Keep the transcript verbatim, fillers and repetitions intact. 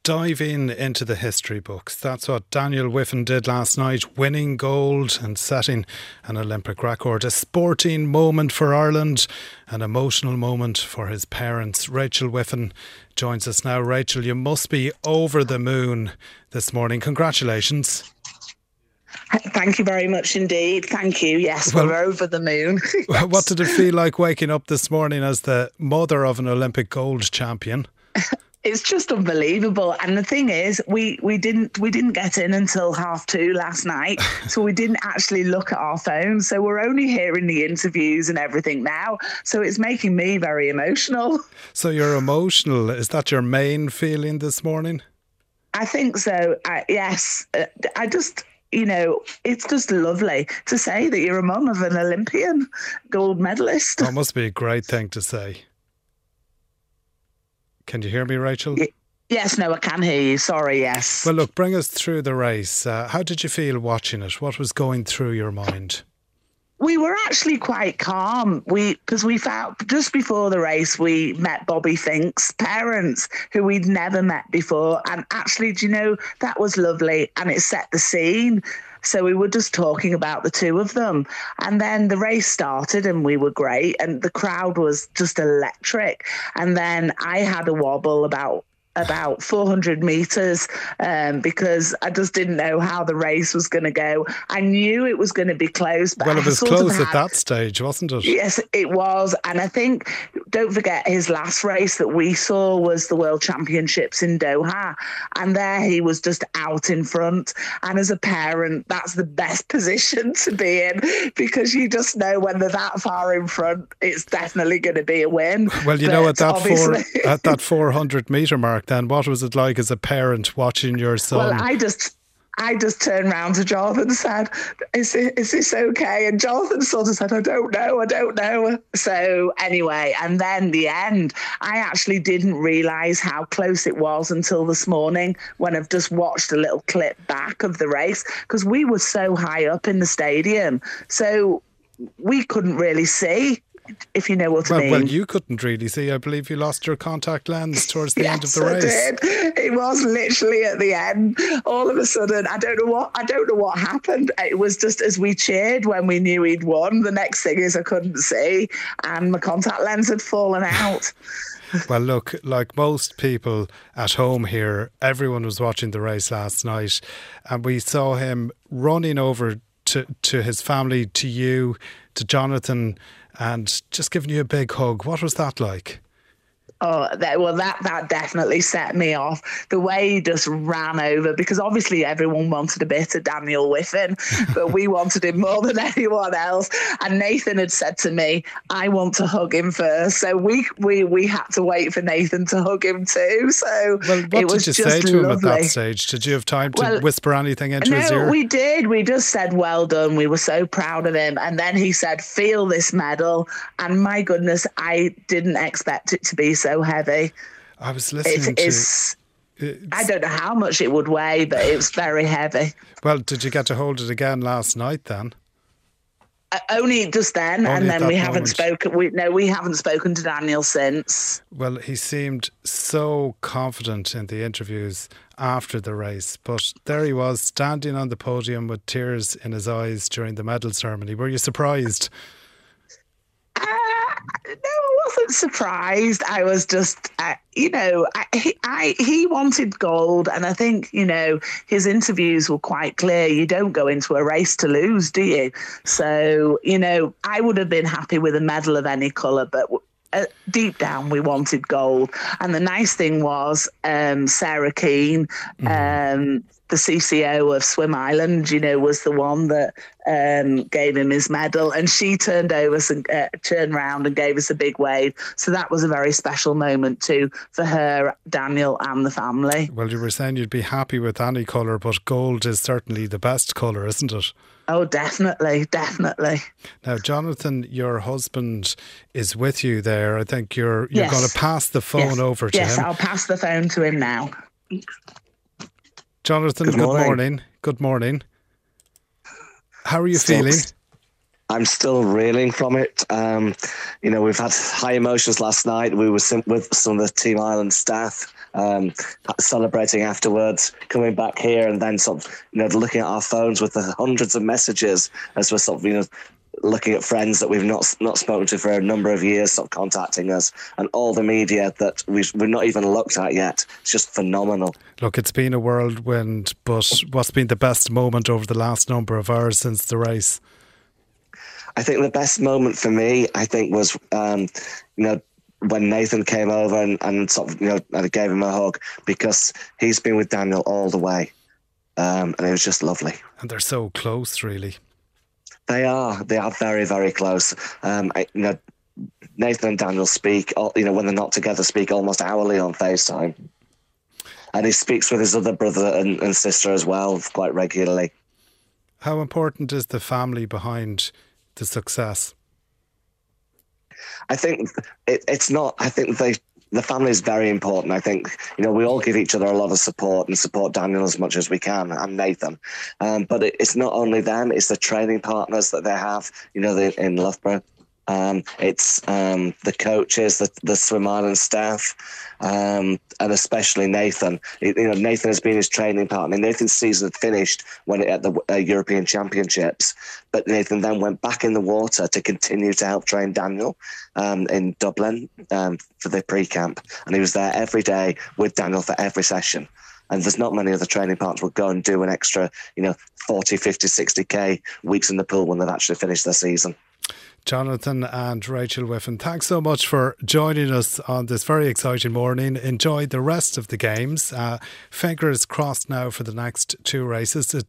diving into the history books. That's what Daniel Wiffen did last night, winning gold and setting an Olympic record. A sporting moment for Ireland, an emotional moment for his parents. Rachel Wiffen joins us now. Rachel, you must be over the moon this morning. Congratulations. Thank you very much indeed. Thank you. Yes, well, we're over the moon. Yes. What did it feel like waking up this morning as the mother of an Olympic gold champion? It's just unbelievable. And the thing is, we, we didn't we didn't get in until half two last night. So we didn't actually look at our phones. So we're only hearing the interviews and everything now. So it's making me very emotional. So you're emotional. Is that your main feeling this morning? I think so. I, yes. I just, you know, it's just lovely to say that you're a mum of an Olympian gold medalist. That must be a great thing to say. Can you hear me, Rachel? Yes, no, I can hear you. Sorry, yes. Well, look, bring us through the race. Uh, how did you feel watching it? What was going through your mind? We were actually quite calm. We because we found just before the race, we met Bobby Fink's parents, who we'd never met before. And actually, do you know, that was lovely, and it set the scene. So we were just talking about the two of them. And then the race started and we were great. And the crowd was just electric. And then I had a wobble about about four hundred metres um, because I just didn't know how the race was going to go. I knew it was going to be close. But well, it was I close had, at that stage, wasn't it? Yes, it was. And I think, don't forget, his last race that we saw was the World Championships in Doha. And there he was just out in front. And as a parent, that's the best position to be in because you just know when they're that far in front, it's definitely going to be a win. Well, you but know, at that, obviously... four, at that four hundred metre mark, then what was it like as a parent watching your son? Well, I just I just turned round to Jonathan and said, is, it, is this okay? And Jonathan sort of said, I don't know, I don't know. So anyway, and then the end, I actually didn't realise how close it was until this morning when I've just watched a little clip back of the race because we were so high up in the stadium. So we couldn't really see. If you know what well, I mean. Well, you couldn't really see. I believe you lost your contact lens towards the yes, end of the race. I did. It was literally at the end. All of a sudden, I don't know what I don't know what happened. It was just as we cheered when we knew he'd won. The next thing is I couldn't see, and my contact lens had fallen out. Well, look, like most people at home here, everyone was watching the race last night, and we saw him running over to to his family, to you, to Jonathan, and just giving you a big hug. What was that like? Oh, that, well, that that definitely set me off. The way he just ran over, because obviously everyone wanted a bit of Daniel Wiffen, but we wanted him more than anyone else. And Nathan had said to me, I want to hug him first. So we we we had to wait for Nathan to hug him too. So well, what it was did you just say to lovely. him at that stage? Did you have time to well, whisper anything into no, his ear? We did. We just said, well done. We were so proud of him. And then he said, feel this medal. And my goodness, I didn't expect it to be so so heavy. I was listening it, to... It's, it's, I don't know how much it would weigh, but it was very heavy. Well, did you get to hold it again last night then? Uh, only just then, only and then we moment. haven't spoken. We no, we haven't spoken to Daniel since. Well, he seemed so confident in the interviews after the race, but there he was standing on the podium with tears in his eyes during the medal ceremony. Were you surprised? Uh, no, I wasn't surprised. I was just, uh, you know, I, he, I, he wanted gold. And I think, you know, his interviews were quite clear. You don't go into a race to lose, do you? So, you know, I would have been happy with a medal of any colour, but uh, deep down we wanted gold. And the nice thing was um, Sarah Keane, mm. um, the C C O of Swim Island, you know, was the one that um, gave him his medal, and she turned over and uh, turned round and gave us a big wave. So that was a very special moment too for her, Daniel, and the family. Well, you were saying you'd be happy with any colour, but gold is certainly the best colour, isn't it? Oh, definitely, definitely. Now, Jonathan, your husband is with you there. I think you're you're yes. going to pass the phone yes. over to yes, him. Yes, I'll pass the phone to him now. Jonathan, good, good morning. morning. Good morning. How are you still, feeling? I'm still reeling from it. Um, you know, we've had high emotions last night. We were with some of the Team Ireland staff um, celebrating afterwards, coming back here, and then sort of, you know, looking at our phones with the hundreds of messages as we're sort of, you know, looking at friends that we've not not spoken to for a number of years, sort of contacting us, and all the media that we've, we've not even looked at yet. It's just phenomenal. Look, it's been a whirlwind, but what's been the best moment over the last number of hours since the race? I think the best moment for me, I think, was, um, you know, when Nathan came over and, and sort of, you know, I gave him a hug, because he's been with Daniel all the way. Um, and it was just lovely. And they're so close, really. They are. They are very, very close. Um, I, you know, Nathan and Daniel speak, you know, when they're not together, speak almost hourly on FaceTime. And he speaks with his other brother and, and sister as well, quite regularly. How important is the family behind the success? I think it, it's not. I think they, the family is very important. I think, you know, we all give each other a lot of support and support Daniel as much as we can, and Nathan. Um, but it, it's not only them, it's the training partners that they have, you know, the, in Loughborough. Um, it's um, the coaches, the, the Swim Ireland staff, um, and especially Nathan. You know, Nathan has been his training partner. Nathan's season finished when it, at the uh, European Championships, but Nathan then went back in the water to continue to help train Daniel um, in Dublin um, for the pre-camp, and he was there every day with Daniel for every session. And there's not many other training partners will go and do an extra, you know, forty, fifty, sixty K weeks in the pool when they've actually finished their season. Jonathan and Rachel Whiffen, thanks so much for joining us on this very exciting morning. Enjoy the rest of the games. Uh, fingers crossed now for the next two races.